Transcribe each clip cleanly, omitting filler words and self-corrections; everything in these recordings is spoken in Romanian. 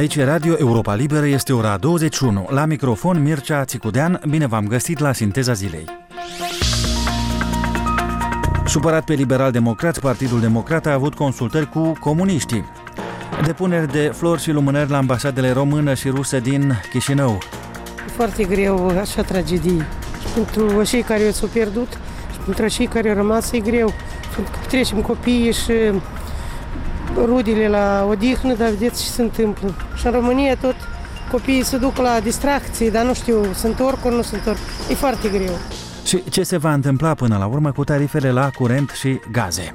Aici e Radio Europa Liberă, este ora 21. La microfon Mircea Țicudean, bine v-am găsit la Sinteza Zilei. Supărat pe liberal-democrați, Partidul Democrat a avut consultări cu comuniștii. Depuneri de flori și lumânări la ambasadele română și rusă din Chișinău. E foarte greu, așa tragedii. Și pentru cei care s-au pierdut și pentru cei care au rămas e greu. Pentru că trecem copiii și rudele la odihnă, dar vedeți ce se întâmplă. Și în România tot copiii se duc la distracții, dar nu știu, se întorc ori nu se întorc. E foarte greu. Și ce se va întâmpla până la urmă cu tarifele la curent și gaze?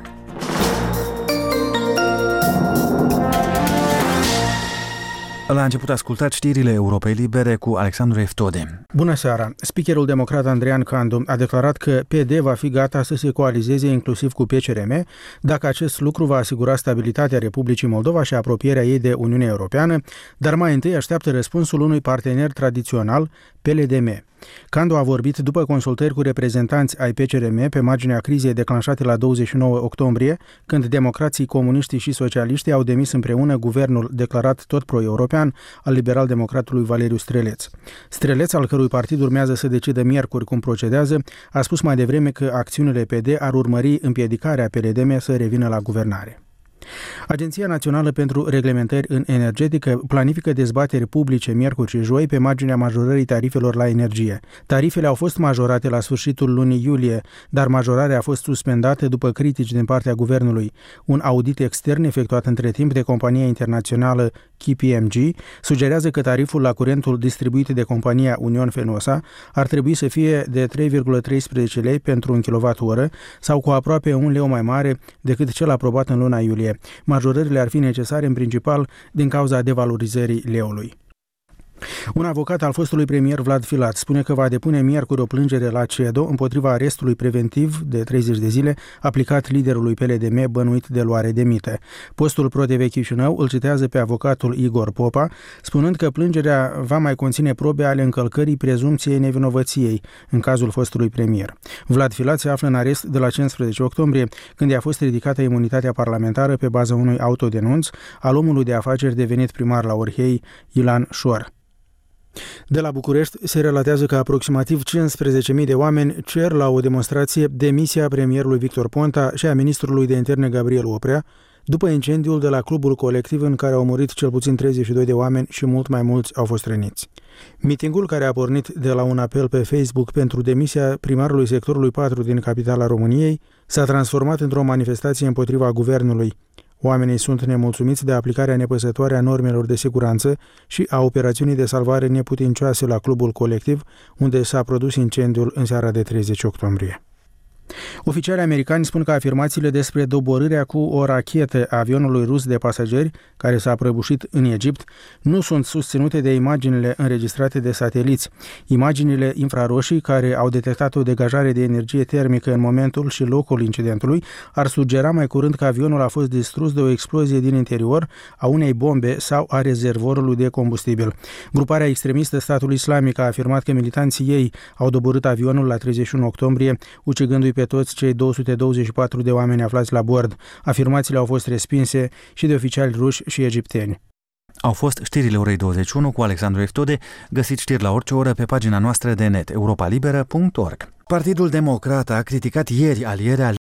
La început ascultați știrile Europei Libere cu Alexandru Eftode. Bună seara! Speakerul democrat Andrian Candu a declarat că PD va fi gata să se coalizeze inclusiv cu PCRM dacă acest lucru va asigura stabilitatea Republicii Moldova și apropierea ei de Uniunea Europeană, dar mai întâi așteaptă răspunsul unui partener tradițional, PLDM. Candu a vorbit după consultări cu reprezentanți ai PCRM pe marginea crizei declanșate la 29 octombrie, când democrații, comuniștii și socialiștii au demis împreună guvernul declarat tot pro-european al liberal-democratului Valeriu Streleț. Streleț, al cărui partid urmează să decidă miercuri cum procedează, a spus mai devreme că acțiunile PD ar urmări împiedicarea PLDM să revină la guvernare. Agenția Națională pentru Reglementări în Energetică planifică dezbateri publice miercuri și joi pe marginea majorării tarifelor la energie. Tarifele au fost majorate la sfârșitul lunii iulie, dar majorarea a fost suspendată după critici din partea guvernului. Un audit extern efectuat între timp de compania internațională KPMG sugerează că tariful la curentul distribuit de compania Union Fenosa ar trebui să fie de 3,13 lei pentru un kWh sau cu aproape 1 leu mai mare decât cel aprobat în luna iulie. Majorările ar fi necesare în principal din cauza devalorizării leului. Un avocat al fostului premier Vlad Filat spune că va depune miercuri o plângere la CEDO împotriva arestului preventiv de 30 de zile aplicat liderului PLDM bănuit de luare de mită. Postul ProTV Chișinău îl citează pe avocatul Igor Popa, spunând că plângerea va mai conține probe ale încălcării prezumției nevinovăției în cazul fostului premier. Vlad Filat se află în arest de la 15 octombrie, când i-a fost ridicată imunitatea parlamentară pe baza unui autodenunț al omului de afaceri devenit primar la Orhei, Ilan Șor. De la București se relatează că aproximativ 15.000 de oameni cer la o demonstrație demisia premierului Victor Ponta și a ministrului de interne Gabriel Oprea, după incendiul de la clubul colectiv în care au murit cel puțin 32 de oameni și mult mai mulți au fost răniți. Mitingul, care a pornit de la un apel pe Facebook pentru demisia primarului sectorului 4 din capitala României, s-a transformat într-o manifestație împotriva guvernului. Oamenii sunt nemulțumiți de aplicarea nepăsătoare a normelor de siguranță și a operațiunii de salvare neputincioase la clubul colectiv, unde s-a produs incendiul în seara de 30 octombrie. Oficialii americani spun că afirmațiile despre doborârea cu o rachetă a avionului rus de pasageri, care s-a prăbușit în Egipt, nu sunt susținute de imaginile înregistrate de sateliți. Imaginile infraroșii, care au detectat o degajare de energie termică în momentul și locul incidentului, ar sugera mai curând că avionul a fost distrus de o explozie din interior, a unei bombe sau a rezervorului de combustibil. Gruparea extremistă Statul Islamic a afirmat că militanții ei au doborât avionul la 31 octombrie, ucigându-i pe toți cei 224 de oameni aflați la bord. Afirmațiile au fost respinse și de oficiali ruși și egipteni. Au fost știrile orei 21 cu Alexandru Eftode. Găsiți știri la orice oră pe pagina noastră de net europalibera.org. Partidul Democrat a criticat ieri alierea